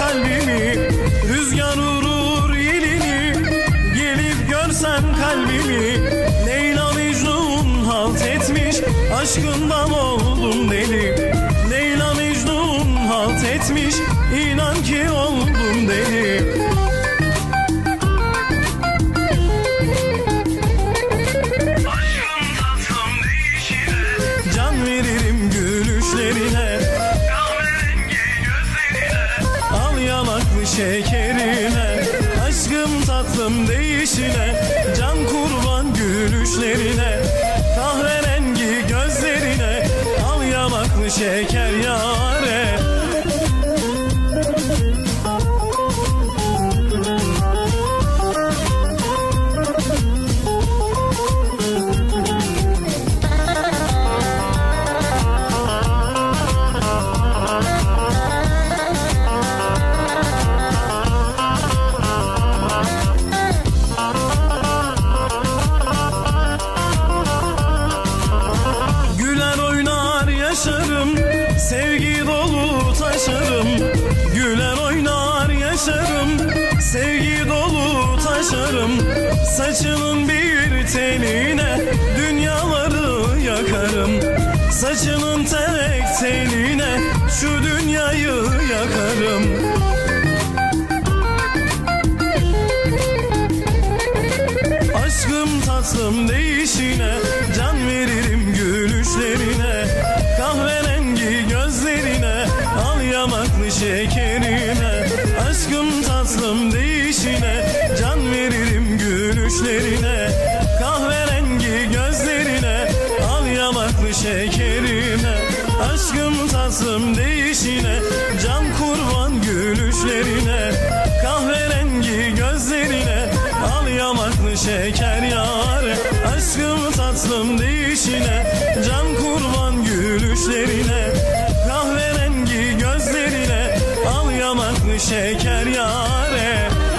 kalbimi, rüzgar vurur yelini, gelip görsen kalbimi. Leyla Mecnun halt etmiş, aşkından oldum deli. Leyla Mecnun halt etmiş, inan ki oldum deli. Can veririm gülüşlerine, kahverengi gözlerine, al yanaklı şekerine, aşkım tatlım değişine. Can kurban gülüşlerine, kahverengi gözlerine, al yanaklı şeker yâre. Yaşarım, sevgi dolu taşarım. Güler oynar yaşarım, sevgi dolu taşarım. Saçının bir teline dünyaları yakarım. Saçının tek teline şu dünyayı yakarım. Aşkım tatlım değişine, can veririm gülüşlerine, kahverengi gözlerine, al yamaklı şekerine. Aşkım tatlım değişine, can veririm gülüşlerine, kahverengi gözlerine, al yamaklı şekerine. Aşkım tatlım değişine, can kurban gülüşlerine, kahverengi gözlerine, al yamaklı şeker yâre. Aşkım tatlım değişine, can kurban gülüşlerine, kahverengi gözlerine, al yamaklı şeker yâre.